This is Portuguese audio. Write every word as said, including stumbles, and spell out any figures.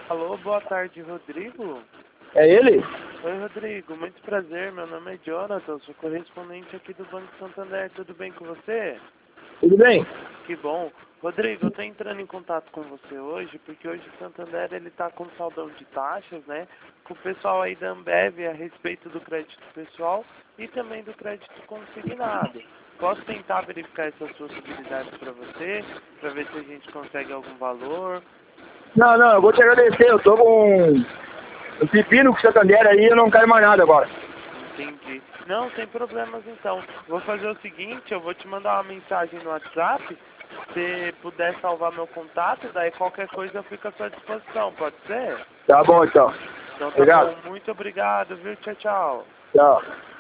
Alô, boa tarde, Rodrigo. É ele? Oi, Rodrigo, muito prazer. Meu nome é Jonathan, sou correspondente aqui do Banco Santander. Tudo bem com você? Tudo bem? Que bom. Rodrigo, eu estou entrando em contato com você hoje, porque hoje o Santander ele está com saldão de taxas, né? Com o pessoal aí da Ambev a respeito do crédito pessoal e também do crédito consignado. Posso tentar verificar essas possibilidades para você, para ver se a gente consegue algum valor? Não, não, eu vou te agradecer. Eu tô com um pepino com o Santander aí, eu não quero mais nada agora. Entendi. Não, sem problemas então. Vou fazer o seguinte, eu vou te mandar uma mensagem no WhatsApp. Se puder salvar meu contato, daí qualquer coisa eu fico à sua disposição, pode ser? Tá bom, então. Então tá Obrigado. bom, muito obrigado, viu? Tchau, tchau. Tchau.